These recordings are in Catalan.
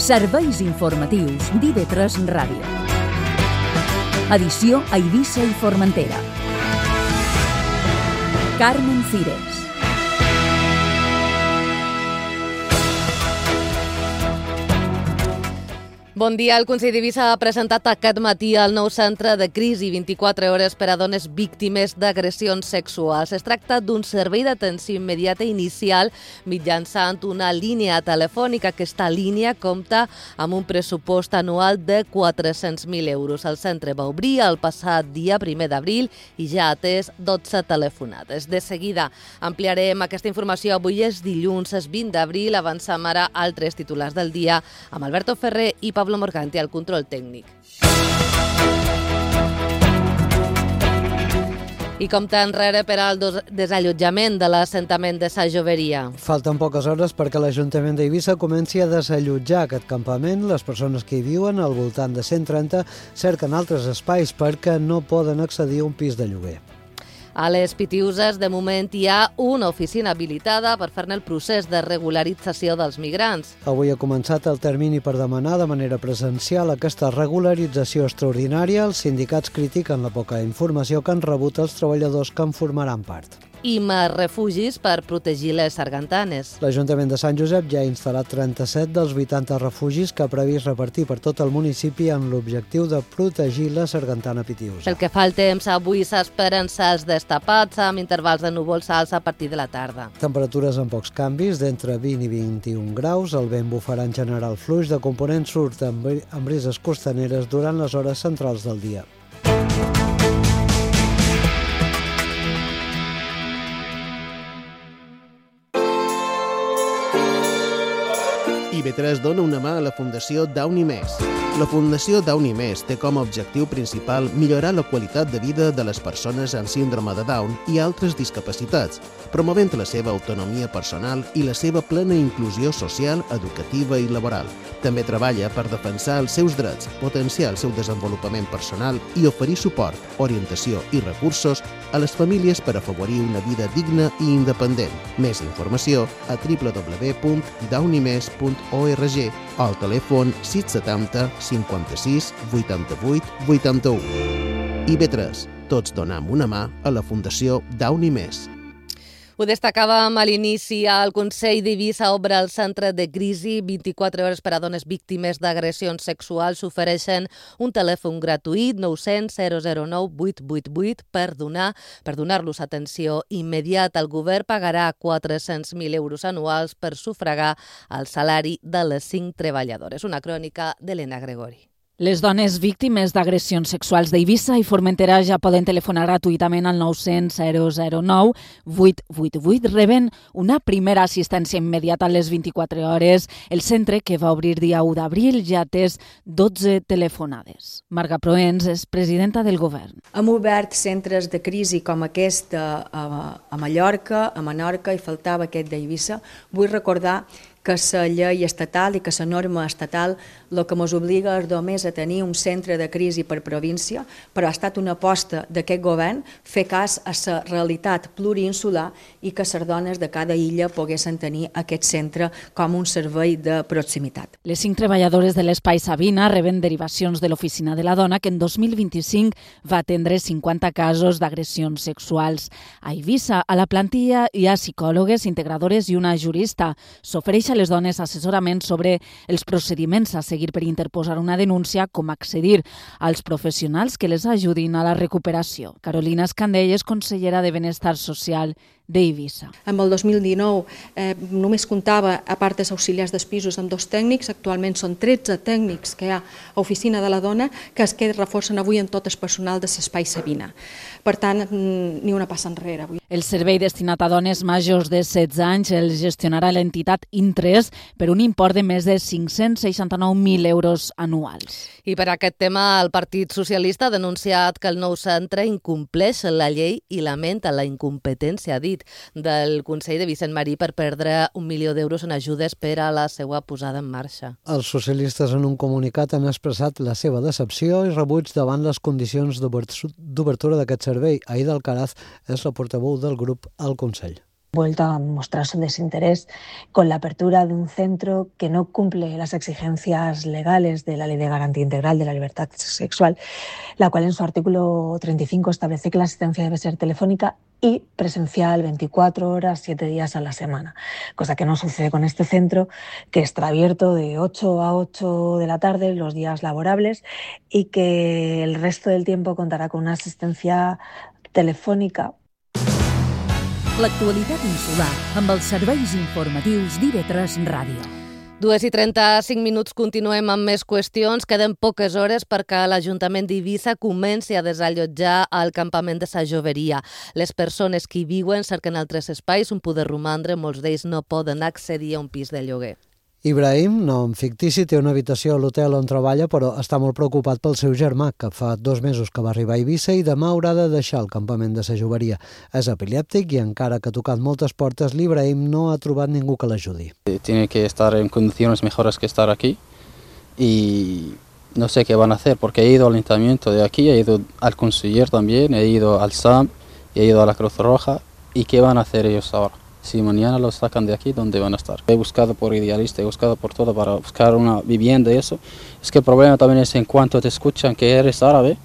Serveis informatius d'IV3 Ràdio. Edició a Eivissa i Formentera. Carmen Cires. Bon dia. El Consell d'Eivissa ha presentat aquest matí el nou centre de crisi 24 hores per a dones víctimes d'agressions sexuals. Es tracta d'un servei d'atenció immediata inicial mitjançant una línia telefònica. Aquesta línia compta amb un pressupost anual de 400.000 euros. El centre va obrir el passat dia 1 d'abril i ja ha atès 12 telefonades. De seguida ampliarem aquesta informació. Avui és dilluns, és 20 d'abril. Avancem ara altres titulars del dia amb Alberto Ferrer i Pablo Morganti al control tècnic. I compta enrere per al desallotjament de l'assentament de Sa Joveria. Falten poques hores perquè l'Ajuntament d'Eivissa comenci a desallotjar aquest campament. Les persones que hi viuen, al voltant de 130, cerquen altres espais perquè no poden accedir a un pis de lloguer. A les Pitiuses, de moment, hi ha una oficina habilitada per fer-ne el procés de regularització dels migrants. Avui ha començat el termini per demanar de manera presencial aquesta regularització extraordinària. Els sindicats critiquen la poca informació que han rebut els treballadors que en formaran part. I més refugis per protegir les sargantanes. L'Ajuntament de Sant Josep ja ha instal·lat 37 dels 80 refugis que ha previst repartir per tot el municipi amb l'objectiu de protegir la sargantana pitiusa. Pel que fa al temps, avui s'esperen cels destapats amb intervals de núvols alts a partir de la tarda. Temperatures amb pocs canvis, d'entre 20 i 21 graus. El vent bufarà en general fluix de component surt amb brises costaneres durant les hores centrals del dia. IV3 dona una mà a la Fundació Downy Més. La Fundació Downy Més té com a objectiu principal millorar la qualitat de vida de les persones amb síndrome de Down i altres discapacitats, promovent la seva autonomia personal i la seva plena inclusió social, educativa i laboral. També treballa per defensar els seus drets, potenciar el seu desenvolupament personal i oferir suport, orientació i recursos a les famílies per afavorir una vida digna i independent. Més informació a www.downymes.org o al telèfon 670 56 88 81. IV3. Tots donem una mà a la Fundació Downy Més. Ho destacàvem a l'inici. El Consell d'Eivissa obre el centre de crisi 24 hores per a dones víctimes d'agressions sexuals. S'ofereixen un telèfon gratuït 900 009 888 per donar-los atenció immediata. El govern pagarà 400.000 euros anuals per sufragar el salari de les 5 treballadores. Una crònica d'Helena Gregori. Les dones víctimes d'agressions sexuals d'Eivissa i Formentera ja poden telefonar gratuïtament al 900 009 888. Reben una primera assistència immediata a les 24 hores. El centre, que va obrir dia 1 d'abril, ja ha atès 12 telefonades. Marga Proens és presidenta del govern. Hem obert centres de crisi com aquest a Mallorca, a Menorca, i faltava aquest d'Eivissa. Vull recordar que la llei estatal i que la norma estatal el que ens obliga és només a tenir un centre de crisi per província, però ha estat una aposta d'aquest govern fer cas a la realitat plurinsular i que les dones de cada illa poguessin tenir aquest centre com un servei de proximitat. Les 5 treballadores de l'Espai Sabina reben derivacions de l'Oficina de la Dona, que en 2025 va atendre 50 casos d'agressions sexuals. A Eivissa, a la plantilla, hi ha psicòlogues, integradores i una jurista. S'ofereix a les dones assessorament sobre els procediments a seguir per interposar una denúncia, com accedir als professionals que les ajudin a la recuperació. Carolina Escandell és consellera de Benestar Social d'Eivissa. En el 2019 només comptava, a part dels auxiliars dels pisos, amb 2 tècnics. Actualment són 13 tècnics que hi ha a Oficina de la Dona, que es reforcen avui en tot el personal de l'Espai Sabina. Per tant, ni una passa enrere. El servei destinat a dones majors de 16 anys el gestionarà l'entitat Intres per un import de més de 569.000 euros anuals. I per aquest tema, el Partit Socialista ha denunciat que el nou centre incompleix la llei i lamenta la incompetència, ha dit, del Consell de Vicent Marí per perdre 1 milió d'euros en ajudes per a la seva posada en marxa. Els socialistes en un comunicat han expressat la seva decepció i rebuig davant les condicions d'obertura d'aquest servei. Aida Alcaraz és la portaveu del grup al Consell. vuelto a mostrar su desinterés con la apertura de un centro que no cumple las exigencias legales de la Ley de Garantía Integral de la Libertad Sexual, la cual en su artículo 35 establece que la asistencia debe ser telefónica y presencial 24 horas, 7 días a la semana, cosa que no sucede con este centro, que estará abierto de 8 a 8 de la tarde los días laborables y que el resto del tiempo contará con una asistencia telefònica. L'actualitat insular amb els serveis informatius d'IV3 Ràdio. 2:35, continuem amb més qüestions. Queden poques hores perquè l'Ajuntament d'Eivissa comenci a desallotjar el campament de Sa Joveria. Les persones que hi viuen cerquen altres espais on poder romandre, molts d'ells no poden accedir a un pis de lloguer. Ibrahim, nom fictici, té una habitació a l'hotel on treballa, però està molt preocupat pel seu germà, que fa 2 mesos que va arribar a Eivissa i demà haurà de deixar el campament de Sa Joveria. És epilèptic i encara que ha tocat moltes portes, l'Ibrahim no ha trobat ningú que l'ajudi. Tiene que estar en condiciones mejores que estar aquí y no sé qué van a hacer, porque he ido al ayuntamiento de aquí, he ido al conseller también, he ido al SAM, he ido a la Cruz Roja, y ¿qué van a hacer ellos ahora? Si mañana los sacan de aquí, ¿dónde van a estar? He buscado por Idealista, he buscado por todo para buscar una vivienda y eso. Es que el problema también es en cuanto te escuchan que eres árabe,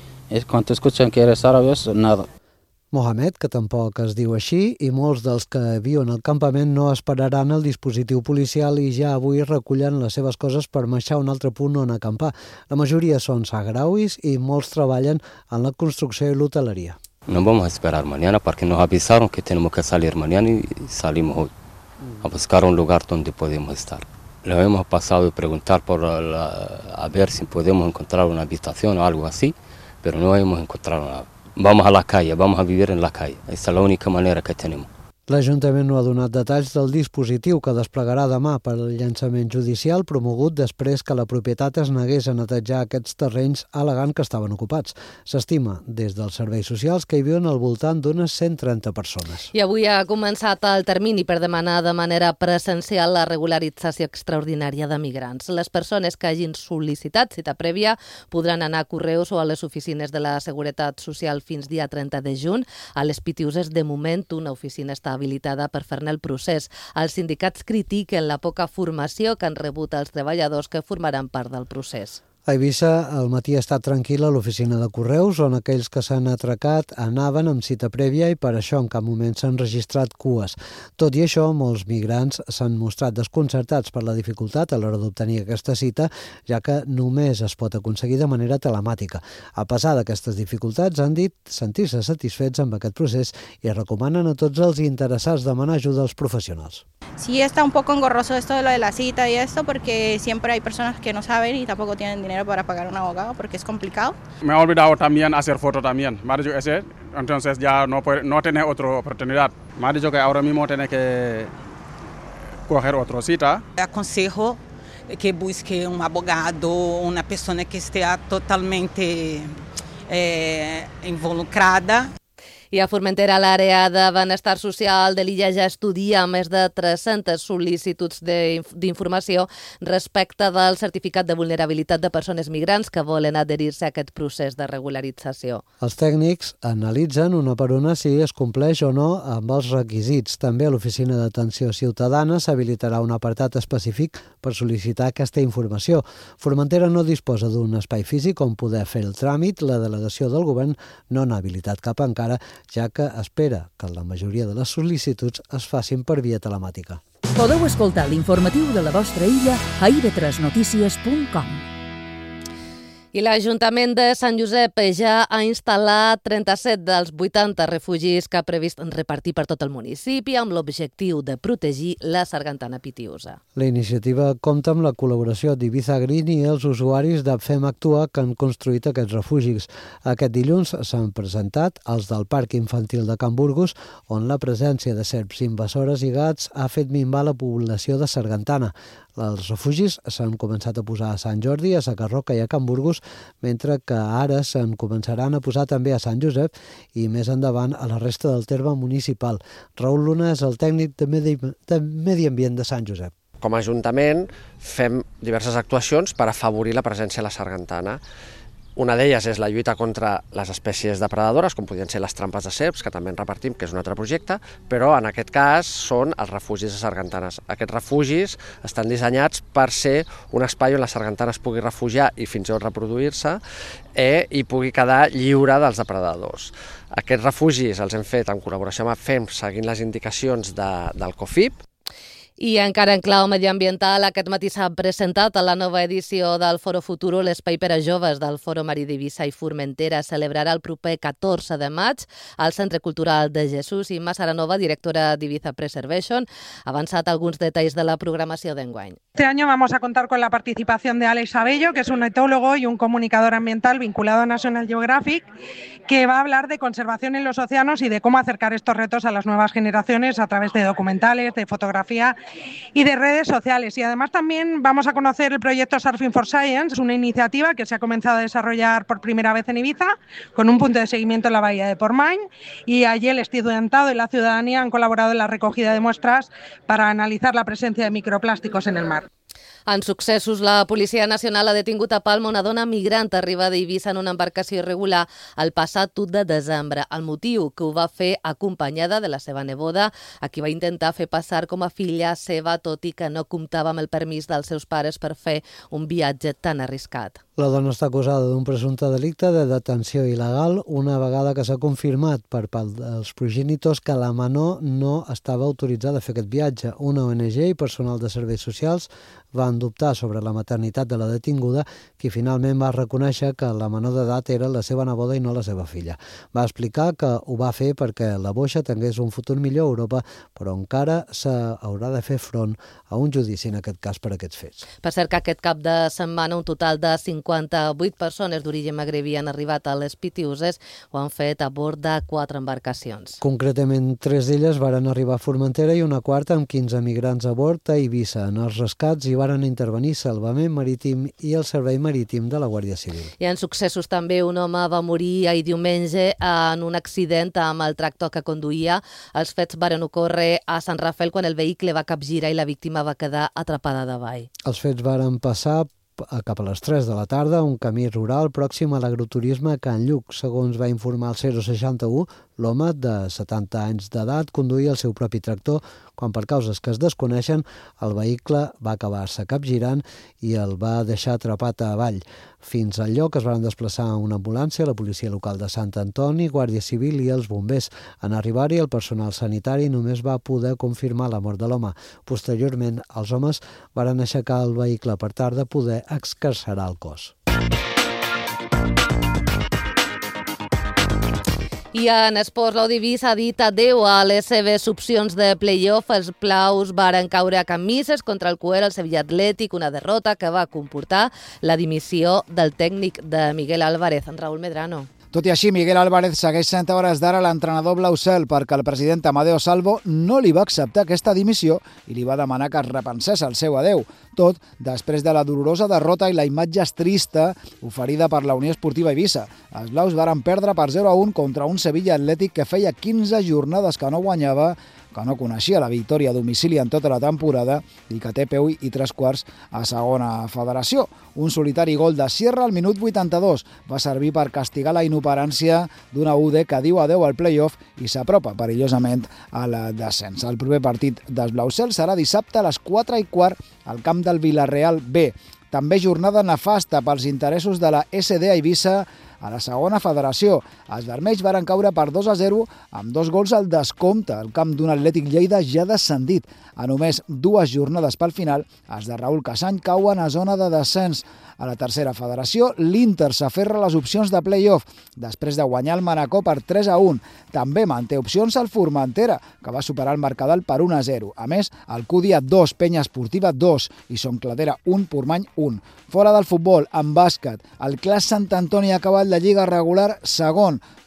eso nada. Mohamed, que tampoc es diu així, i molts dels que viuen al campament no esperaran el dispositiu policial i ja avui recullen les seves coses per marxar a un altre punt on acampar. La majoria són sahrauis i molts treballen en la construcció i l'hoteleria. No vamos a esperar mañana porque nos avisaron que tenemos que salir mañana y salimos hoy a buscar un lugar donde podemos estar. Lo hemos pasado y preguntar a ver si podemos encontrar una habitación o algo así, pero no hemos encontrado nada. Vamos a la calle, vamos a vivir en la calle. Esa es la única manera que tenemos. L'Ajuntament no ha donat detalls del dispositiu que desplegarà demà per al llançament judicial promogut després que la propietat es negués a netejar aquests terrenys al·legant que estaven ocupats. S'estima des dels serveis socials que hi viuen al voltant d'unes 130 persones. I avui ha començat el termini per demanar de manera presencial la regularització extraordinària de migrants. Les persones que hagin sol·licitat cita prèvia podran anar a Correus o a les oficines de la Seguretat Social fins dia 30 de juny. A les Pitiuses, de moment, una oficina està habilitada per fer-ne el procés. Els sindicats critiquen la poca formació que han rebut els treballadors que formaran part del procés. A Eivissa, el matí ha estat tranquil a l'oficina de Correus, on aquells que s'han atracat anaven amb cita prèvia i per això en cap moment s'han registrat cues. Tot i això, molts migrants s'han mostrat desconcertats per la dificultat a l'hora d'obtenir aquesta cita, ja que només es pot aconseguir de manera telemàtica. A pesar d'aquestes dificultats, han dit sentir-se satisfets amb aquest procés i recomanen a tots els interessats demanar ajuda als professionals. Sí está un poco engorroso esto de lo de la cita y esto, porque siempre hay personas que no saben y tampoco tienen dinero para pagar un abogado, porque es complicado. Me he olvidado también hacer foto también. Me ha dicho ese, entonces ya no tiene otra oportunidad. Me ha dicho que ahora mismo tiene que coger otra cita. Aconsejo que busque un abogado, una persona que esté totalmente involucrada. I a Formentera, l'àrea de benestar social de l'illa ja estudia més de 300 sol·licituds d'informació respecte del certificat de vulnerabilitat de persones migrants que volen adherir-se a aquest procés de regularització. Els tècnics analitzen una per una si es compleix o no amb els requisits. També a l'Oficina d'Atenció Ciutadana s'habilitarà un apartat específic per sol·licitar aquesta informació. Formentera no disposa d'un espai físic on poder fer el tràmit. La delegació del govern no n'ha habilitat cap encara, ja que espera que la majoria de les sol·licituds es facin per via telemàtica. Podeu escoltar l'informatiu de la vostra illa a ib3notícies.com. I l'Ajuntament de Sant Josep ja ha instal·lat 37 dels 80 refugis que ha previst repartir per tot el municipi amb l'objectiu de protegir la sargantana pitiusa. La iniciativa compta amb la col·laboració d'Ibiza Green i els usuaris d'Fem Actua que han construït aquests refugis. Aquest dilluns s'han presentat els del Parc Infantil de Can Burgos, on la presència de serps invasores i gats ha fet minvar la població de sargantana. Els refugis s'han començat a posar a Sant Jordi, a Sacarroca i a Can Burgos, mentre que ara se'n començaran a posar també a Sant Josep i més endavant a la resta del terme municipal. Raül Luna és el tècnic de Medi Ambient de Sant Josep. Com a Ajuntament fem diverses actuacions per afavorir la presència a la sargantana. Una d'elles és la lluita contra les espècies depredadores, com podrien ser les trampes de serps, que també en repartim, que és un altre projecte, però en aquest cas són els refugis de sargantanes. Aquests refugis estan dissenyats per ser un espai on la sargantana es pugui refugiar i fins i tot reproduir-se i pugui quedar lliure dels depredadors. Aquests refugis els hem fet en col·laboració amb FEM, seguint les indicacions del COFIP. I encara en clau mediambiental, aquest matí s'ha presentat a la nova edició del Foro Futuro l'espai per a joves del Foro Marí d'Eivissa i Formentera. Celebrarà el proper 14 de maig al Centre Cultural de Jesús. I Sara Nova, directora d'Ibiza Preservation, ha avançat alguns detalls de la programació d'enguany. Este año vamos a contar con la participación de Alex Abello, que es un etólogo y un comunicador ambiental vinculado a National Geographic, que va a hablar de conservación en los océanos y de cómo acercar estos retos a las nuevas generaciones a través de documentales, de fotografía y de redes sociales. Y además también vamos a conocer el proyecto Surfing for Science, una iniciativa que se ha comenzado a desarrollar por primera vez en Ibiza, con un punto de seguimiento en la bahía de Portmany, y allí el estudiantado y la ciudadanía han colaborado en la recogida de muestras para analizar la presencia de microplásticos en el mar. En successos, la Policia Nacional ha detingut a Palma una dona migrant arribada a Eivissa en una embarcació irregular el passat 1 de desembre. El motiu, que ho va fer acompanyada de la seva neboda, a qui va intentar fer passar com a filla seva, tot i que no comptava amb el permís dels seus pares per fer un viatge tan arriscat. La dona està acusada d'un presumpte delicte de detenció il·legal una vegada que s'ha confirmat per part dels progenitors que la menor no estava autoritzada a fer aquest viatge. Una ONG i personal de serveis socials van dubtar sobre la maternitat de la detinguda, qui finalment va reconèixer que la menor d'edat era la seva neboda i no la seva filla. Va explicar que ho va fer perquè la boixa tingués un futur millor a Europa, però encara s'haurà de fer front a un judici, en aquest cas, per aquests fets. Per cert que aquest cap de setmana un total de 58 persones d'origen magrebí han arribat a les Pitiuses, ho han fet a bord de 4 embarcacions. Concretament, 3 d'elles varen arribar a Formentera i una quarta amb 15 migrants a bord a Eivissa. En els rescats hi varen intervenir Salvament Marítim i el Servei Marítim de la Guàrdia Civil. I en successos també un home va morir ahir diumenge en un accident amb el tractor que conduïa. Els fets varen ocórrer a Sant Rafael quan el vehicle va capgirar i la víctima va quedar atrapada davall. Els fets varen passar cap a les 3 de la tarda, un camí rural pròxim a l'agroturisme a Can Lluc. Segons va informar el 061, l'home de 70 anys d'edat conduïa el seu propi tractor quan, per causes que es desconeixen, el vehicle va acabar-se capgirant i el va deixar atrapat a avall. Fins al lloc es van desplaçar una ambulància, la policia local de Sant Antoni, Guàrdia Civil i els bombers. En arribar-hi, el personal sanitari només va poder confirmar la mort de l'home. Posteriorment, els homes varen aixecar el vehicle per tal de poder excarcerar el cos. I en esports, l'Eivissa ha dit adeu a les seves opcions de play-off. Els blaus varen caure a camises contra el Cuer, el Sevilla Atlètic, una derrota que va comportar la dimissió del tècnic de Miguel Álvarez, en Raúl Medrano. Tot i així, Miguel Álvarez segueix sent a hores d'ara l'entrenador blau-cel perquè el president Amadeo Salvo no li va acceptar aquesta dimissió i li va demanar que es repensés el seu adeu. Tot després de la dolorosa derrota i la imatge trista oferida per la Unió Esportiva Eivissa. Els blaus varen perdre per 0-1 contra un Sevilla Atlètic que feia 15 jornades que no guanyava, que no coneixia la victòria a domicili en tota la temporada i que té peu i 3/4 a segona federació. Un solitari gol de Sierra al minut 82 va servir per castigar la inoperància d'una UD que diu adeu al play-off i s'apropa perillosament al descens. El proper partit dels blaucels serà dissabte a les 4:15 al camp del Villarreal B. També jornada nefasta pels interessos de la SD Eivissa a la segona federació. Els vermells varen caure per 2-0 amb 2 gols al descompte al camp d'un Atlètic Lleida ja descendit. A només 2 jornades pel final, els de Raúl Casany cauen a zona de descens. A la tercera federació, l'Inter s'aferra a les opcions de play-off després de guanyar el Manacor per 3-1. També manté opcions al Formentera, que va superar el marcador per 1-0. A més, el Cúdia 2, Penya Esportiva 2 i Son Cladera 1, Portmany 1. Fora del futbol, en bàsquet, el Clas Sant Antoni ha acabat la Lliga regular segon,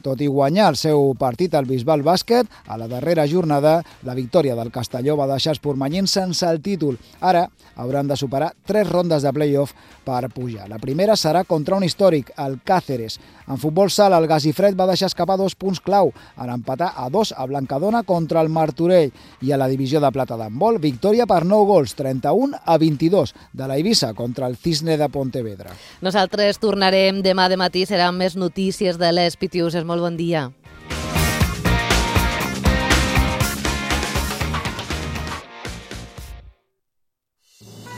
Tot i guanyar el seu partit al Bisbal Bàsquet, a la darrera jornada, la victòria del Castelló va deixar els portmanyins sense el títol. Ara hauran de superar 3 rondes de play-off per pujar. La primera serà contra un històric, el Càceres. En futbol sala, el Gasifred va deixar escapar 2 punts clau en empatar a 2 a Blancadona contra el Martorell. I a la divisió de plata d'handbol, victòria per 9 gols, 31-22, de la Eivissa contra el Cisne de Pontevedra. Nosaltres tornarem demà de matí, seran més notícies de les Pitiuses. Molt bon dia.